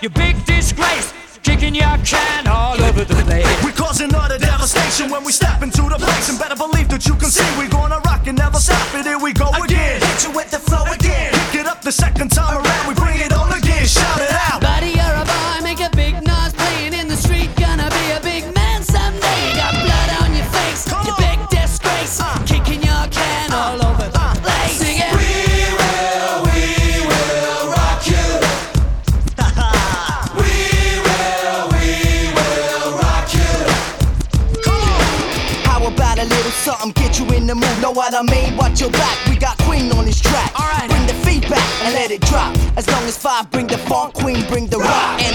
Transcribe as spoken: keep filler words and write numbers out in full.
you big disgrace, kicking your can all over the place. We causing utter devastation when we step into the place, and better believe that you can see we gonna rock and never stop it. Here we go again, hit you with the flow again. Pick it up the second time around, we bring it on again. Shout it out. Buddy, you're a boy, make a big noise, playing in the street, gonna be a big man someday. You got blood on your face, Come you on. big disgrace, Uh. kicking your can Uh. all over the Uh. place. Sing it. We will, we will rock you. We will, we will rock you. Come on. How about a little something, get you in the mood? Know what I mean? Watch your back, we got Queen on this track. Alright. Bring the feedback and let it drop. As long as five bring the funk, Queen bring the rock. And